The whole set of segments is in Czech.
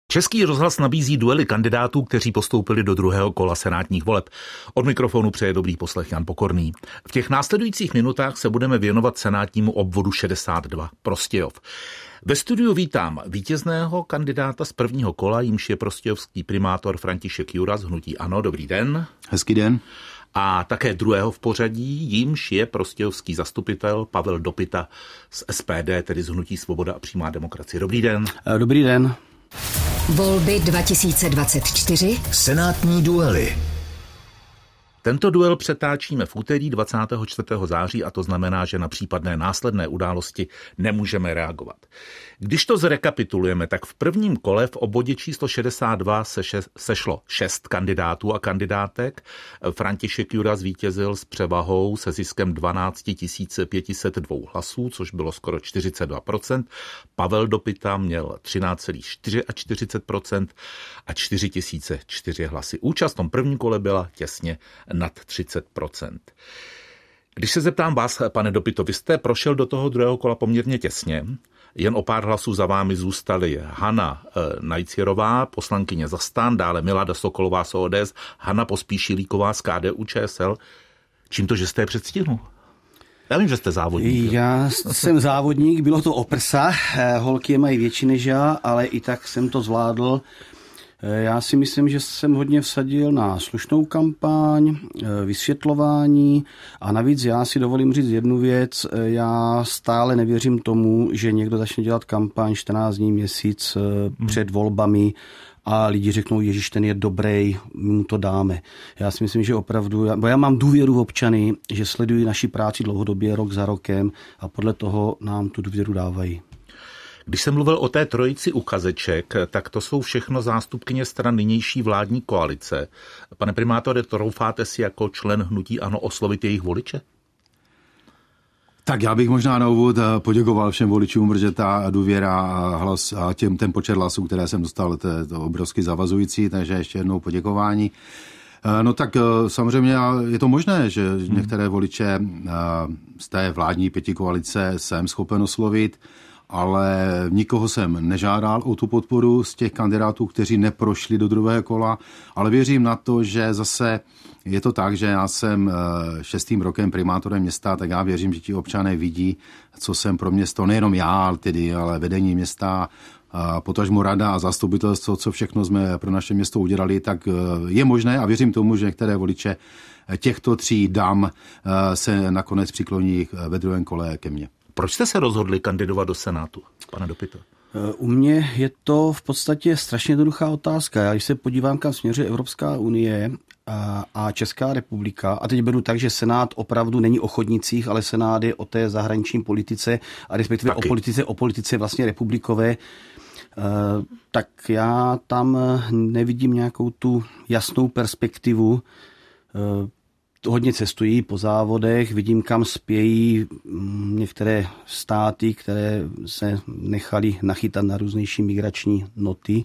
Český rozhlas nabízí duely kandidátů, kteří postoupili do druhého kola senátních voleb. Od mikrofonu přeje dobrý poslech Jan Pokorný. V těch následujících minutách se budeme věnovat senátnímu obvodu 62 Prostějov. Ve studiu vítám vítězného kandidáta z prvního kola, jímž je prostějovský primátor František Jura z hnutí ANO. Dobrý den. Hezký den. A také druhého v pořadí, jímž je prostějovský zastupitel Pavel Dopita z SPD, tedy z hnutí Svoboda a přímá demokracie. Dobrý den. Dobrý den. Volby 2024. Senátní duely. Tento duel přetáčíme v úterý 24. září a to znamená, že na případné následné události nemůžeme reagovat. Když to zrekapitulujeme, tak v prvním kole v obvodě číslo 62 sešlo 6 kandidátů a kandidátek. František Jura zvítězil s převahou se ziskem 12 502 hlasů, což bylo skoro 42%. Pavel Dopita měl 13,44% a 4004 hlasy. Účast v tom prvním kole byla těsně nad 30%. Když se zeptám vás, pane Dopito, vy jste prošel do toho druhého kola poměrně těsně. Jen o pár hlasů za vámi zůstaly Hana Najcierová, poslankyně za STAN, dále Milada Sokolová z ODS, Hana Pospíšilíková z KDU-ČSL. Čím to, že jste je předstihnul? Já vím, že jste závodník. Já jsem závodník, bylo to o prsa, holky je mají větší než já, ale i tak jsem to zvládl. Já si myslím, že jsem hodně vsadil na slušnou kampaň, vysvětlování a navíc já si dovolím říct jednu věc. Já stále nevěřím tomu, že někdo začne dělat kampaň 14 dní, měsíc před volbami a lidi řeknou, ježiš, ten je dobrý, my mu to dáme. Já si myslím, že opravdu, já mám důvěru v občany, že sledují naši práci dlouhodobě, rok za rokem a podle toho nám tu důvěru dávají. Když jsem mluvil o té trojici uchazeček, tak to jsou všechno zástupkyně stran nynější vládní koalice. Pane primátore, troufáte si jako člen hnutí ANO oslovit jejich voliče? Tak já bych možná na úvod poděkoval všem voličům, protože ta důvěra a hlas a ten počet hlasů, které jsem dostal, to je to obrovsky zavazující, takže ještě jednou poděkování. No tak samozřejmě je to možné, že některé voliče z té vládní pětikoalice jsem schopen oslovit, ale nikoho jsem nežádal o tu podporu z těch kandidátů, kteří neprošli do druhého kola, ale věřím na to, že zase je to tak, že já jsem 6. rokem primátorem města, tak já věřím, že ti občané vidí, co jsem pro město, nejenom já, ale vedení města, potažmo rada a zastupitelstvo, co všechno jsme pro naše město udělali, tak je možné a věřím tomu, že některé voliče těchto 3 dam se nakonec přikloní ve druhém kole ke mně. Proč jste se rozhodli kandidovat do Senátu, pane Dopito? U mě je to v podstatě strašně jednoduchá otázka. Já když se podívám, kam směřuje Evropská unie a Česká republika, a teď beru tak, že Senát opravdu není o chodnicích, ale Senát je o té zahraniční politice a respektive o politice vlastně republikové, tak já tam nevidím nějakou tu jasnou perspektivu. Hodně cestují po závodech, vidím, kam spějí některé státy, které se nechali nachytat na různější migrační noty.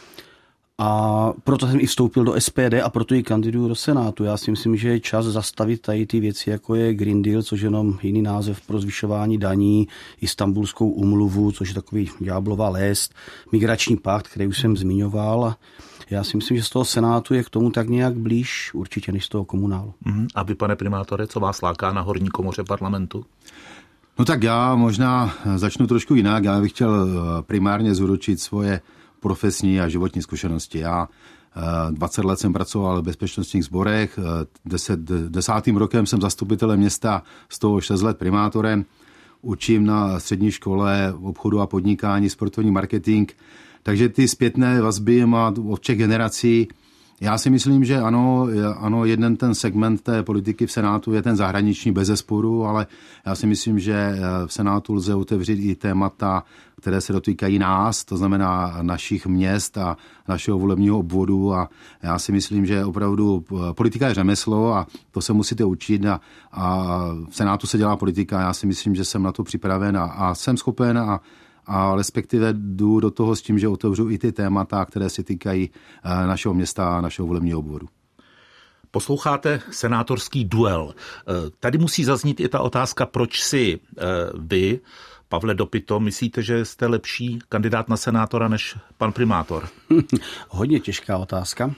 A proto jsem i vstoupil do SPD a proto i kandiduju do Senátu. Já si myslím, že je čas zastavit tady ty věci, jako je Green Deal, což je jenom jiný název pro zvyšování daní, Istanbulskou úmluvu, což je takový ďáblova lést, migrační pakt, který už jsem zmiňoval. Já si myslím, že z toho Senátu je k tomu tak nějak blíž určitě než z toho komunálu. A vy, pane primátore, co vás láká na horní komoře parlamentu? No tak já možná začnu trošku jinak. Já bych chtěl primárně zúročit svoje profesní a životní zkušenosti. Já 20 let jsem pracoval v bezpečnostních sborech, 10. rokem jsem zastupitelem města, z toho 6 let primátorem. Učím na střední škole obchodu a podnikání, sportovní marketing. Takže ty zpětné vazby má od všech generací. Já si myslím, že ano, jeden ten segment té politiky v Senátu je ten zahraniční bezesporu, ale já si myslím, že v Senátu lze otevřít i témata, které se dotýkají nás, to znamená našich měst a našeho volebního obvodu a já si myslím, že opravdu politika je řemeslo a to se musíte učit a v Senátu se dělá politika. Já si myslím, že jsem na to připraven a jsem schopen a respektive jdu do toho s tím, že otevřu i ty témata, které se týkají našeho města a našeho volebního obvodu. Posloucháte senátorský duel. Tady musí zaznít i ta otázka, proč si vy Pavle Dopito, myslíte, že jste lepší kandidát na senátora než pan primátor? Hodně těžká otázka.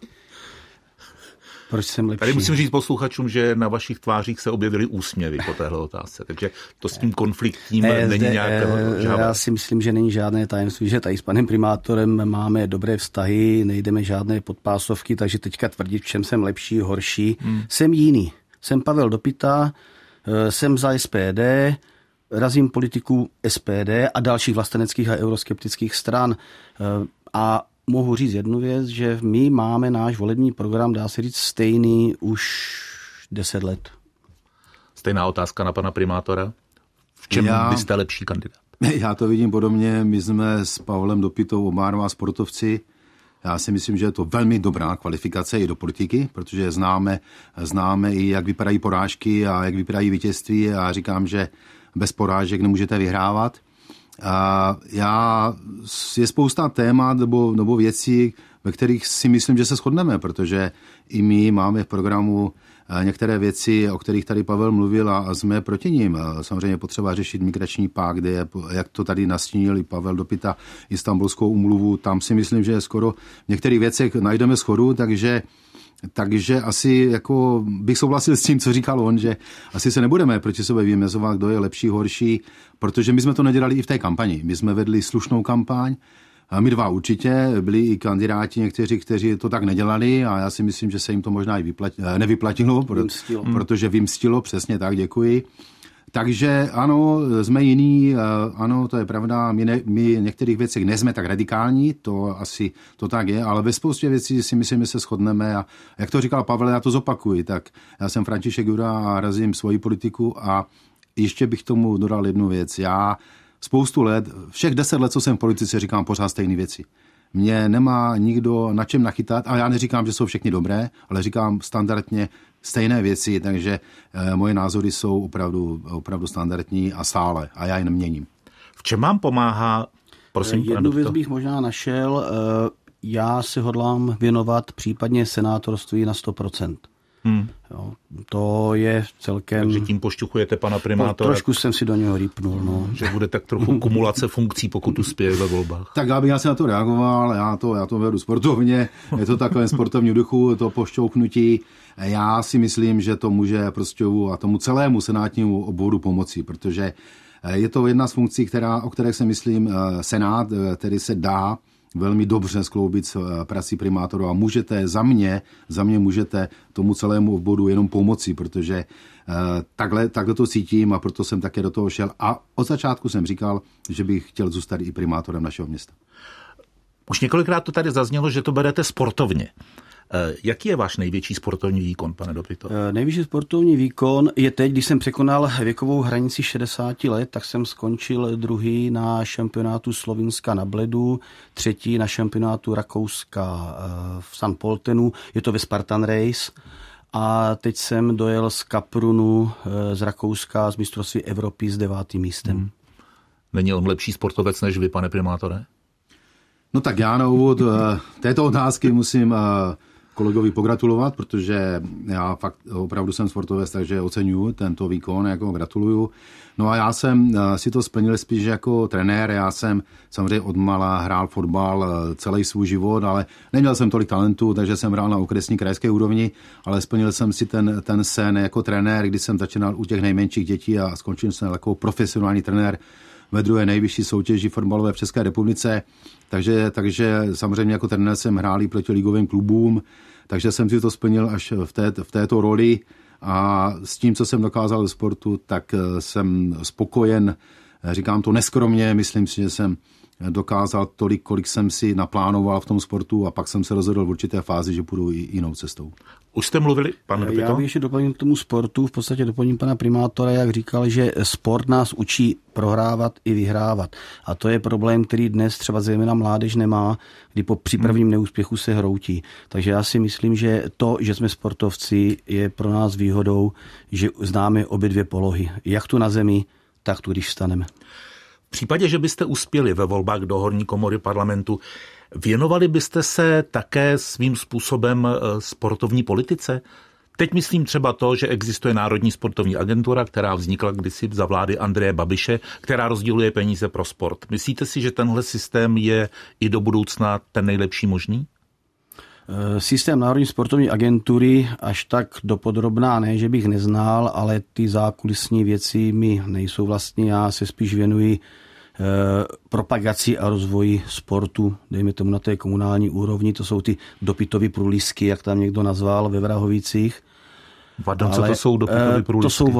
Proč jsem lepší? Tady musím říct posluchačům, že na vašich tvářích se objevily úsměvy po téhle otázce, takže to s tím konfliktním není nějaké žádné. Já si myslím, že není žádné tajemství, že tady s panem primátorem máme dobré vztahy, nejdeme žádné podpásovky, takže teďka tvrdit, v čem jsem lepší, horší. Jsem jiný. Jsem Pavel Dopita, jsem za SPD, razím politiku SPD a dalších vlasteneckých a euroskeptických stran a mohu říct jednu věc, že my máme náš volební program, dá se říct, stejný už 10 let. Stejná otázka na pana primátora. V čem byste lepší kandidát? Já to vidím podobně. My jsme s Pavlem Dopitou oba dva sportovci. Já si myslím, že je to velmi dobrá kvalifikace i do politiky, protože známe i, jak vypadají porážky a jak vypadají vítězství. A říkám, že bez porážek nemůžete vyhrávat. Je spousta témat nebo věcí, ve kterých si myslím, že se shodneme, protože i my máme v programu některé věci, o kterých tady Pavel mluvil a jsme proti ním. Samozřejmě potřeba řešit migrační pakt, kde je, jak to tady nastínil i Pavel Dopita, Istanbulskou úmluvu. Tam si myslím, že skoro v některých věcech najdeme shodu, takže asi jako bych souhlasil s tím, co říkal on, že asi se nebudeme proti sebe vymezovat, kdo je lepší, horší, protože my jsme to nedělali i v té kampani. My jsme vedli slušnou kampaň, a my dva určitě, byli i kandidáti někteří, kteří to tak nedělali a já si myslím, že se jim to možná i nevyplatilo, protože vymstilo, přesně tak, děkuji. Takže ano, jsme jiní, ano, to je pravda, my některých věcech nejsme tak radikální, to asi to tak je, ale ve spoustě věcí si myslím, že se shodneme a jak to říkal Pavel, já to zopakuji, tak já jsem František Jura a razím svoji politiku a ještě bych tomu dodal jednu věc. Já spoustu let, všech 10 let, co jsem v politice, říkám pořád stejné věci. Mě nemá nikdo na čem nachytat a já neříkám, že jsou všechny dobré, ale říkám standardně stejné věci, takže moje názory jsou opravdu standardní a stále a já je neměním. V čem vám pomáhá, prosím, jednu věc bych možná našel, já se hodlám věnovat případně senátorství na 100%. Jo, to je celkem... Takže tím pošťuchujete pana primátora. Trošku jsem si do něho rýpnul. No. Že bude tak trochu kumulace funkcí, pokud uspěje ve volbách. Tak já bych asi na to reagoval, já to vedu sportovně, je to takovém sportovním duchu, to pošťouknutí. Já si myslím, že to může Prostějovu a tomu celému senátnímu obvodu pomoci, protože je to jedna z funkcí, o které se myslím senát, který se dá velmi dobře skloubit s prací primátoru a můžete za mě můžete tomu celému obvodu jenom pomoci, protože takhle to cítím a proto jsem také do toho šel a od začátku jsem říkal, že bych chtěl zůstat i primátorem našeho města. Už několikrát to tady zaznělo, že to berete sportovně. Jaký je váš největší sportovní výkon, pane Dopito? Největší sportovní výkon je teď, když jsem překonal věkovou hranici 60 let, tak jsem skončil druhý na šampionátu Slovinska na bledu, třetí na šampionátu Rakouska v St. Poltenu, je to ve Spartan Race. A teď jsem dojel z Kaprunu z Rakouska z mistrovství Evropy s 9. místem. Není on lepší sportovec než vy, pane primátore? No tak já na úvod této otázky musím kolegovi pogratulovat, protože já fakt opravdu jsem sportovec, takže oceňuji tento výkon, jako gratuluju. No a já jsem si to splnil spíš jako trenér, já jsem samozřejmě odmala hrál fotbal celý svůj život, ale neměl jsem tolik talentu, takže jsem hrál na okresní krajské úrovni, ale splnil jsem si ten sen jako trenér, kdy jsem začínal u těch nejmenších dětí a skončil jsem jako profesionální trenér ve druhé nejvyšší soutěži fotbalové v České republice, takže samozřejmě jako trenér jsem hrál i proti ligovým klubům, takže jsem si to splnil až v této roli a s tím, co jsem dokázal ve sportu, tak jsem spokojen, říkám to neskromně, myslím si, že jsem dokázal tolik, kolik jsem si naplánoval v tom sportu a pak jsem se rozhodl v určité fázi, že půjdu i jinou cestou. Už jste mluvili, pane Dopito? Já bych ještě doplním k tomu sportu, v podstatě doplním pana primátora, jak říkal, že sport nás učí prohrávat i vyhrávat. A to je problém, který dnes třeba zejména mládež nemá, kdy při prvním neúspěchu se hroutí. Takže já si myslím, že to, že jsme sportovci, je pro nás výhodou, že známe obě dvě polohy. Jak tu na zemi, tak tu, když vstaneme. V případě, že byste uspěli ve volbách do horní komory parlamentu, věnovali byste se také svým způsobem sportovní politice? Teď myslím třeba to, že existuje Národní sportovní agentura, která vznikla kdysi za vlády Andreje Babiše, která rozděluje peníze pro sport. Myslíte si, že tenhle systém je i do budoucna ten nejlepší možný? Systém Národní sportovní agentury až tak dopodrobná ne, že bych neznal, ale ty zákulisní věci mi nejsou vlastně. Já se spíš věnuji propagaci a rozvoji sportu, dejme tomu na té komunální úrovni, to jsou ty dopytové průlisky, jak tam někdo nazval ve Vrahovicích. Pardon, co to jsou dopytové průlisky? To jsou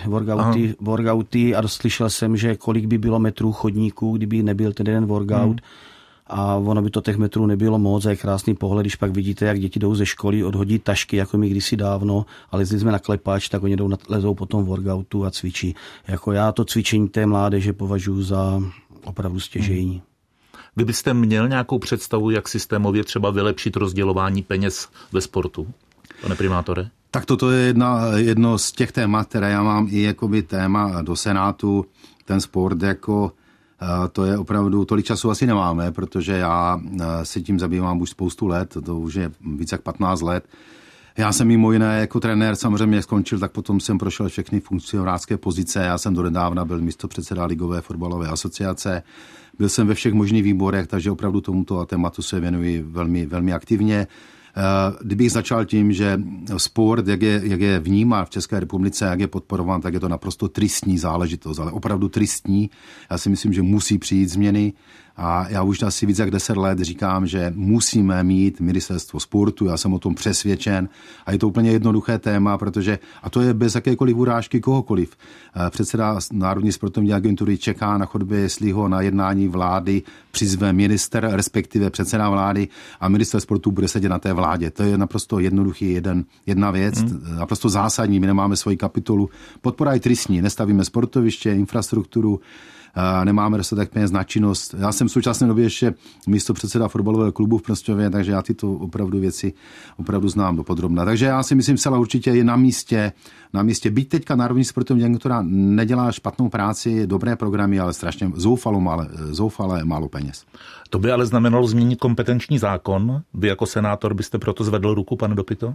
workouty a slyšel jsem, že kolik by bylo metrů chodníků, kdyby nebyl ten jeden workout. A ono by to těch metrů nebylo moc a je krásný pohled, když pak vidíte, jak děti jdou ze školy, odhodí tašky, jako my kdysi dávno, ale když jsme na klepač, tak oni lezou potom v workoutu a cvičí. Jako já to cvičení té mládeže považuji za opravdu stěžejní. Vy byste měl nějakou představu, jak systémově třeba vylepšit rozdělování peněz ve sportu, pane primátore? Tak toto je jedno z těch témat, které já mám i jakoby téma do Senátu. Ten sport jako to je opravdu, tolik času asi nemáme, protože já se tím zabývám už spoustu let, to už je více jak 15 let. Já jsem mimo jiné jako trenér samozřejmě skončil, tak potom jsem prošel všechny funkcionářské pozice. Já jsem donedávna byl místopředseda Ligové fotbalové asociace. Byl jsem ve všech možných výborech, takže opravdu tomuto tématu se věnuji velmi, velmi aktivně. Kdybych začal tím, že sport, jak je vnímán v České republice, jak je podporován, tak je to naprosto tristní záležitost, ale opravdu tristní. Já si myslím, že musí přijít změny a já už asi víc jak 10 let říkám, že musíme mít ministerstvo sportu, já jsem o tom přesvědčen a je to úplně jednoduché téma, protože, a to je bez jakékoliv urážky kohokoliv. Předseda Národní sportovní agentury čeká na chodbě, jestli ho na jednání vlády přizve minister, respektive předseda vlády a minister sportu bude sedět na té vládě. To je naprosto jednoduchý jedna věc, naprosto zásadní. My nemáme svoji kapitolu. Podpora je tristní, nestavíme sportoviště, infrastrukturu, nemáme dostatek peněz na činnost. Já jsem v současné době ještě místopředseda fotbalového klubu v Prostějově, takže já tyto opravdu věci opravdu znám dopodrobna. Takže já si myslím, celá určitě je na místě. Byť teďka Národní sportovní agentura nedělá špatnou práci, dobré programy, ale strašně zoufale málo peněz. To by ale znamenalo změnit kompetenční zákon. Vy jako senátor byste proto zvedl ruku, pane Dopito?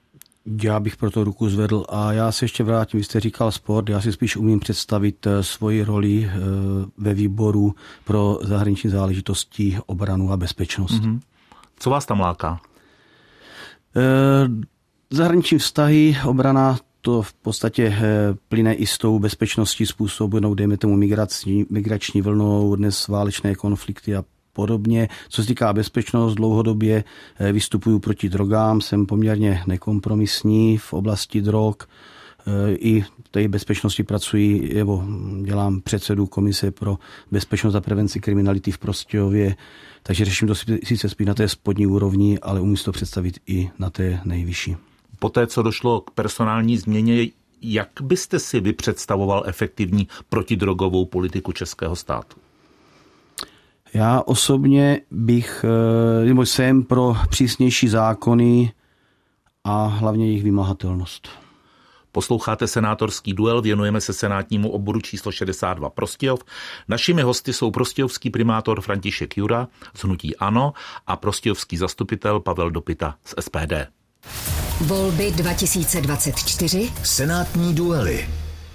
Já bych pro to ruku zvedl a já se ještě vrátím, vy jste říkal sport, já si spíš umím představit svoji roli ve výboru pro zahraniční záležitosti, obranu a bezpečnost. Co vás tam láká? Zahraniční vztahy, obrana, to v podstatě plyne i s tou bezpečností způsobenou, dejme tomu migrační vlnou, dnes válečné konflikty a podobně. Co se týká bezpečnost, dlouhodobě vystupuju proti drogám, jsem poměrně nekompromisní v oblasti drog. I v té bezpečnosti pracuji, nebo dělám předsedu komise pro bezpečnost a prevenci kriminality v Prostějově, takže řeším to sice spíš na té spodní úrovni, ale umím si to představit i na té nejvyšší. Poté, co došlo k personální změně, jak byste si vy představoval efektivní protidrogovou politiku českého státu? Já osobně jsem pro přísnější zákony a hlavně jejich vymahatelnost. Posloucháte senátorský duel, věnujeme se senátnímu obvodu číslo 62 Prostějov. Našimi hosty jsou prostějovský primátor František Jura z hnutí ANO a prostějovský zastupitel Pavel Dopita z SPD. Volby 2024. Senátní duely.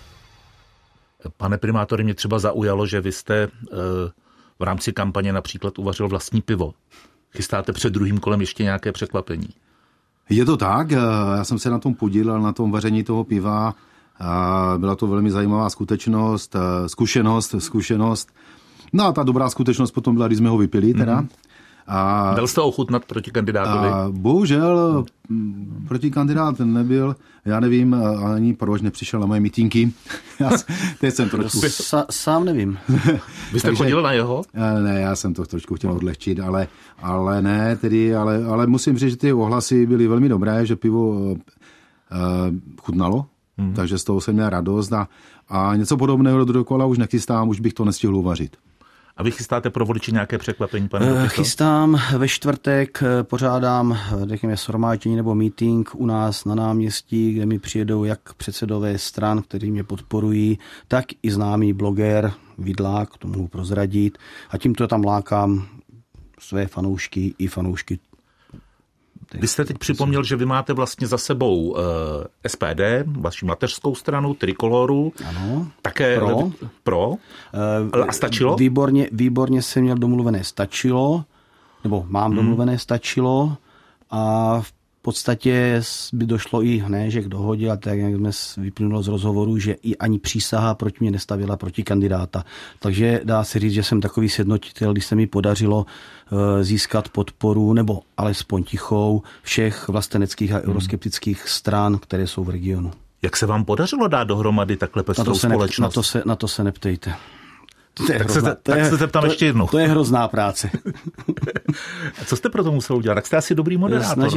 Pane primátore, mě třeba zaujalo, že vy jste v rámci kampaně například uvařil vlastní pivo. Chystáte před druhým kolem ještě nějaké překvapení? Je to tak, já jsem se na tom podílel, na tom vaření toho piva. Byla to velmi zajímavá zkušenost. No a ta dobrá skutečnost potom byla, když jsme ho vypili teda. Dal jste ochutnat proti kandidátovi? Bohužel protikandidát nebyl, já nevím ani proč nepřišel na moje mítínky. Teď jsem trošku... Sám nevím. Vy jste chodil na jeho? Ne, já jsem to trošku chtěl odlehčit, ale musím říct, že ty ohlasy byly velmi dobré, že pivo chutnalo, takže z toho jsem měl radost a něco podobného do dokola už nechystám, už bych to nestihl uvařit. A vy chystáte pro voliče nějaké překvapení, pane Dopito? Chystám ve čtvrtek, pořádám, řekněme, shromáždění nebo meeting u nás na náměstí, kde mi přijedou jak předsedové stran, kteří mě podporují, tak i známý bloger Vidlák, to mohu prozradit. A tímto tam lákám své fanoušky i fanoušky Vy jste teď připomněl, že vy máte vlastně za sebou SPD, vaši mateřskou stranu, Trikoloru. Ano. Také pro. A stačilo? Výborně jsem měl domluvené stačilo, nebo mám domluvené stačilo a v podstatě by došlo i že k dohodě, a tak jak jsme vyplynulo z rozhovoru, že i ani přísaha proti mě nestavila proti kandidáta. Takže dá se říct, že jsem takový sjednotitel, když se mi podařilo získat podporu, nebo alespoň tichou, všech vlasteneckých a euroskeptických stran, které jsou v regionu. Jak se vám podařilo dát dohromady takhle pestrou společnost? Na to se neptejte. Tak se zeptám ještě jednou. To je hrozná práce. A co jste pro to musel udělat? Tak jste asi dobrý moderátor,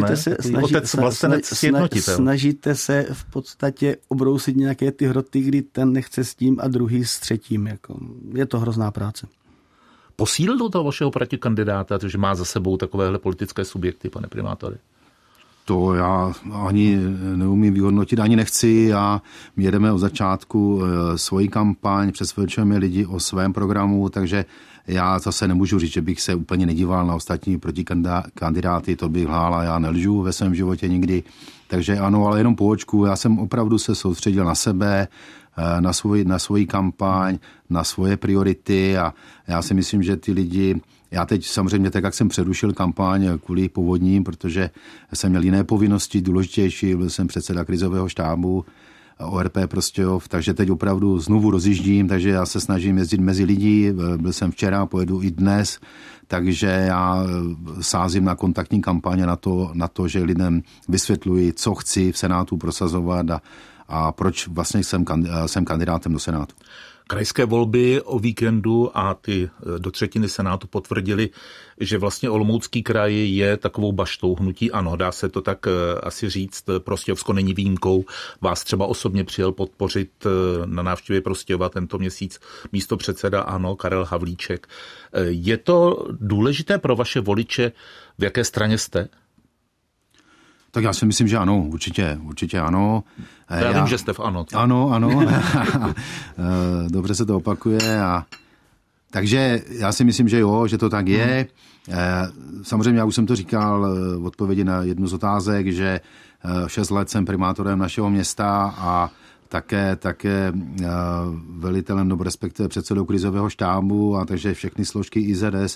Snažíte se v podstatě obrousit nějaké ty hroty, kdy ten nechce s tím a druhý s třetím. Je to hrozná práce. Posílil to vašeho protikandidáta, že má za sebou takovéhle politické subjekty, pane primátore? To já ani neumím vyhodnotit, ani nechci. My jedeme od začátku svoji kampaň, přesvědčujeme lidi o svém programu, takže já zase nemůžu říct, že bych se úplně nedíval na ostatní protikandidáty, to bych lhal, já nelžu ve svém životě nikdy. Takže ano, ale jenom po očku, já jsem opravdu se soustředil na sebe, na svoji kampaň, na svoje priority a já si myslím, že ty lidi, já teď samozřejmě tak, jak jsem přerušil kampaň kvůli povodním, protože jsem měl jiné povinnosti důležitější, byl jsem předseda krizového štábu ORP Prostějov, takže teď opravdu znovu rozjíždím, takže já se snažím jezdit mezi lidi, byl jsem včera, pojedu i dnes, takže já sázím na kontaktní kampaně, na to, že lidem vysvětluji, co chci v Senátu prosazovat a proč vlastně jsem kandidátem do Senátu. Krajské volby o víkendu a ty do třetiny Senátu potvrdili, že vlastně Olomoucký kraj je takovou baštou hnutí ANO. Dá se to tak asi říct. Prostějovsko není výjimkou. Vás třeba osobně přijel podpořit na návštěvě Prostějova tento měsíc místopředseda ANO Karel Havlíček. Je to důležité pro vaše voliče, v jaké straně jste? Tak já si myslím, že ano, určitě ano. Já vím, že jste v ANO. Ano. Dobře se to opakuje. Takže já si myslím, že jo, že to tak je. Samozřejmě já už jsem to říkal v odpovědi na jednu z otázek, že 6 let jsem primátorem našeho města a také velitelem nebo respektive předsedou krizového štábu a takže všechny složky IZS.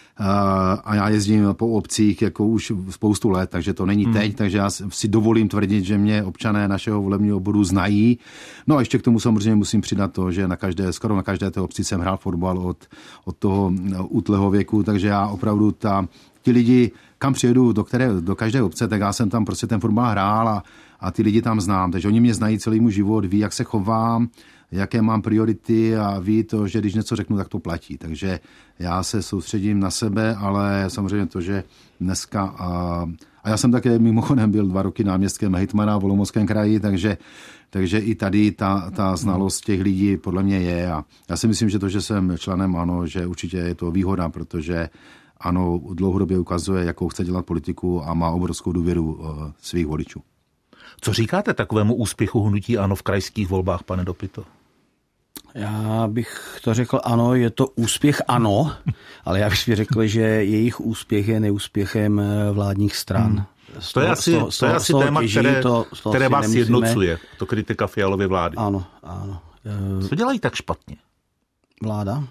A já jezdím po obcích jako už spoustu let, takže to není teď, takže já si dovolím tvrdit, že mě občané našeho volebního obvodu znají. No a ještě k tomu samozřejmě musím přidat to, že skoro na každé té obci jsem hrál fotbal od toho útlého věku, takže já opravdu ti lidi, kam přijedu do každé obce, tak já jsem tam prostě ten fotbal hrál a ty lidi tam znám, takže oni mě znají celý můj život, ví, jak se chovám, jaké mám priority a ví to, že když něco řeknu, tak to platí. Takže já se soustředím na sebe, ale samozřejmě to, že dneska... A já jsem také mimochodem byl 2 roky náměstkem hejtmana v Olomouckém kraji, takže i tady ta znalost těch lidí podle mě je. A já si myslím, že to, že jsem členem ANO, že určitě je to výhoda, protože ANO dlouhodobě ukazuje, jakou chce dělat politiku a má obrovskou důvěru svých voličů. Co říkáte takovému úspěchu hnutí ANO v krajských volbách, pane Dopito? Já bych to řekl ano, je to úspěch ANO, ale já bych řekl, že jejich úspěch je neúspěchem vládních stran. To je asi téma, které vás jednocuje, to kritika Fialovy vlády. Ano. Co dělají tak špatně? Vláda?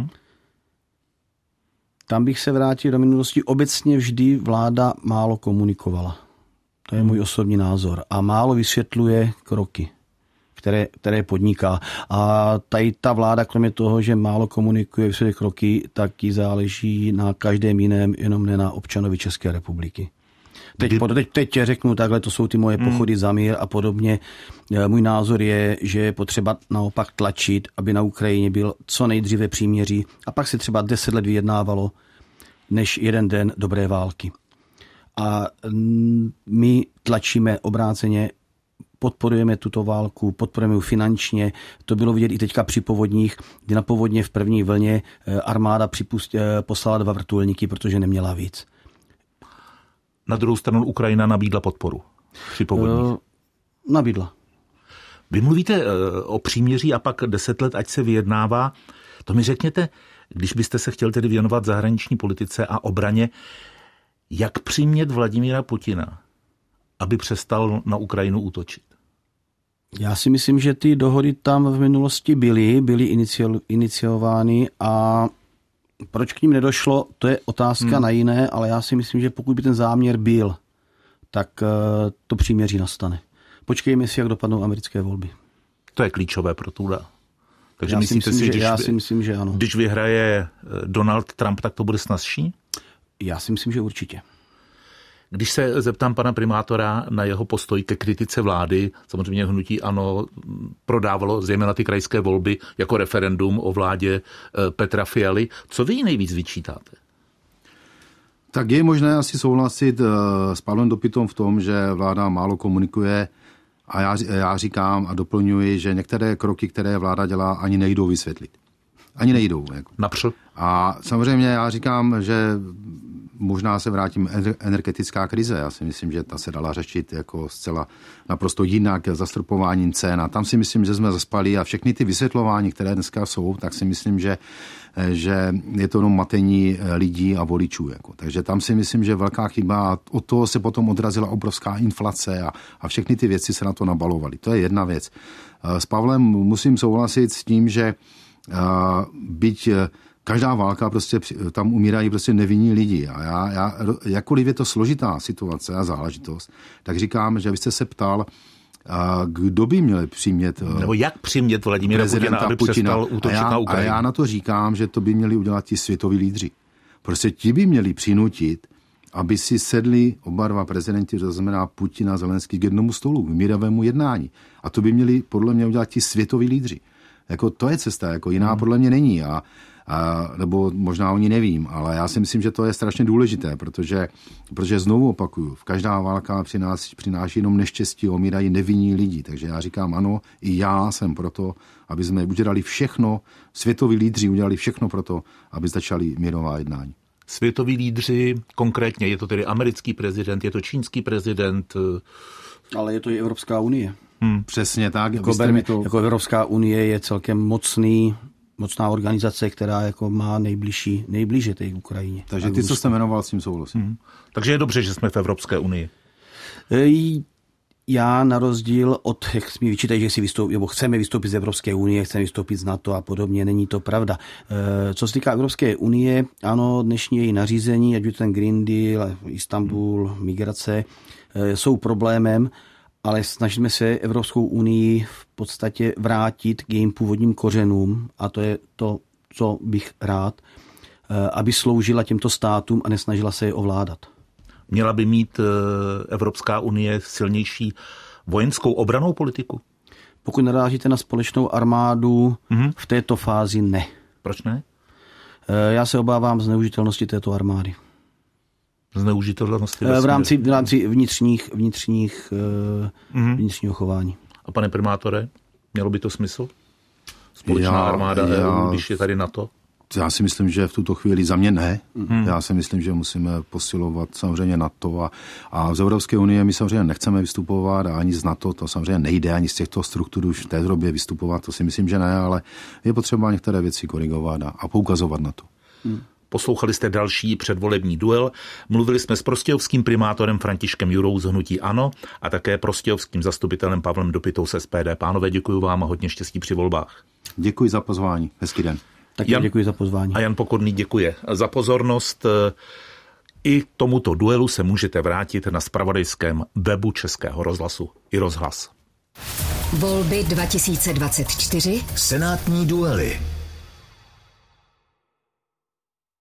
Tam bych se vrátil do minulosti. Obecně vždy vláda málo komunikovala. To je můj osobní názor. A málo vysvětluje kroky, které podniká. A tady ta vláda, kromě toho, že málo komunikuje vysvětluje kroky, tak jí záleží na každém jiném, jenom ne na občanovi České republiky. Teď řeknu takhle, to jsou ty moje pochody za mír a podobně. Můj názor je, že je potřeba naopak tlačit, aby na Ukrajině byl co nejdříve příměří a pak se třeba 10 let vyjednávalo, než jeden den dobré války. A my tlačíme obráceně, podporujeme tuto válku, podporujeme ji finančně. To bylo vidět i teďka při povodních, kdy na povodně v první vlně armáda poslala 2 vrtulníky, protože neměla víc. Na druhou stranu Ukrajina nabídla podporu při povodních. Nabídla. Vy mluvíte o příměří a pak 10 let, ať se vyjednává. To mi řekněte, když byste se chtěl tedy věnovat zahraniční politice a obraně, Jak přimět Vladimíra Putina, aby přestal na Ukrajinu útočit? Já si myslím, že ty dohody tam v minulosti byly iniciovány a proč k ním nedošlo, to je otázka na jiné, ale já si myslím, že pokud by ten záměr byl, tak to příměří nastane. Počkejme si, jak dopadnou americké volby. To je klíčové pro Tuda. Takže já si myslím, že ano. Když vyhraje Donald Trump, tak to bude snazší? Já si myslím, že určitě. Když se zeptám pana primátora na jeho postoj ke kritice vlády, samozřejmě hnutí ANO prodávalo zejména ty krajské volby jako referendum o vládě Petra Fialy. Co vy nejvíc vyčítáte? Tak je možné asi souhlasit s Pavlem Dopitom v tom, že vláda málo komunikuje a já říkám a doplňuji, že některé kroky, které vláda dělá, ani nejdou vysvětlit. Ani nejdou. Napřed. A samozřejmě já říkám, že možná se vrátím energetická krize. Já si myslím, že ta se dala řešit jako zcela naprosto jinak, zastropováním cen. A tam si myslím, že jsme zaspali a všechny ty vysvětlování, které dneska jsou, tak si myslím, že je to jenom matení lidí a voličů. Jako. Takže tam si myslím, že velká chyba a od toho se potom odrazila obrovská inflace a všechny ty věci se na to nabalovaly. To je jedna věc. S Pavlem musím souhlasit s tím, že byť každá válka, prostě tam umírají prostě nevinní lidi. A já jakkoliv je to složitá situace a záležitost, tak říkám, že vy jste se ptal, kdo by měl přimět... Nebo jak přimět Vladimíra Putina, aby přestal útočit na Ukrajinu? A já na to říkám, že to by měli udělat ti světoví lídři. Prostě ti by měli přinutit, aby si sedli oba dva prezidenti, to znamená Putin a Zelenský, k jednomu stolu, k mírovému jednání. A to by měli podle mě udělat ti světoví lídři. Jako to je cesta, jako jiná podle mě není. Nebo možná oni nevím, ale já si myslím, že to je strašně důležité, protože znovu opakuju, každá válka přináší jenom neštěstí, umírají nevinní lidi. Takže já říkám ano, i já jsem proto, aby jsme udělali všechno, světoví lídři udělali všechno proto, aby začali mírová jednání. Světoví lídři, konkrétně je to tedy americký prezident, je to čínský prezident. Ale je to i Evropská unie. Přesně tak. Jako Evropská unie je celkem mocná organizace, která jako má nejblíže té Ukrajině. Takže ty, co jste jmenoval, s tím souhlasím. Takže je dobře, že jsme v Evropské unii. Já na rozdíl od, jak mi vyčítají, že si chceme vystoupit z Evropské unie, chceme vystoupit z NATO a podobně, není to pravda. Co se týká Evropské unie, ano, dnešní její nařízení, ať je ten Green Deal, Istanbul, migrace, jsou problémem, ale snažíme se Evropskou unii v podstatě vrátit k jejím původním kořenům a to je to, co bych rád, aby sloužila těmto státům a nesnažila se je ovládat. Měla by mít Evropská unie silnější vojenskou obrannou politiku? Pokud narážíte na společnou armádu, v této fázi ne. Proč ne? Já se obávám zneužitelnosti této armády. Zneužitelnosti v rámci vnitřního chování. A pane primátore, mělo by to smysl? Společná armáda EU, když je tady NATO? Já si myslím, že v tuto chvíli za mě ne. Já si myslím, že musíme posilovat samozřejmě NATO a z Evropské unie my samozřejmě nechceme vystupovat a ani z NATO to samozřejmě nejde, ani z těchto struktur už v té době vystupovat, to si myslím, že ne, ale je potřeba některé věci korigovat a poukazovat na to. Poslouchali jste další předvolební duel. Mluvili jsme s prostějovským primátorem Františkem Jurou z hnutí ANO a také prostějovským zastupitelem Pavlem Dopitou z SPD. Pánové, děkuji vám a hodně štěstí při volbách. Děkuji za pozvání. Hezký den. Taky děkuji za pozvání. A Jan Pokorný děkuje za pozornost. I tomuto duelu se můžete vrátit na zpravodajském webu Českého rozhlasu i Rozhlas. Volby 2024. Senátní duely.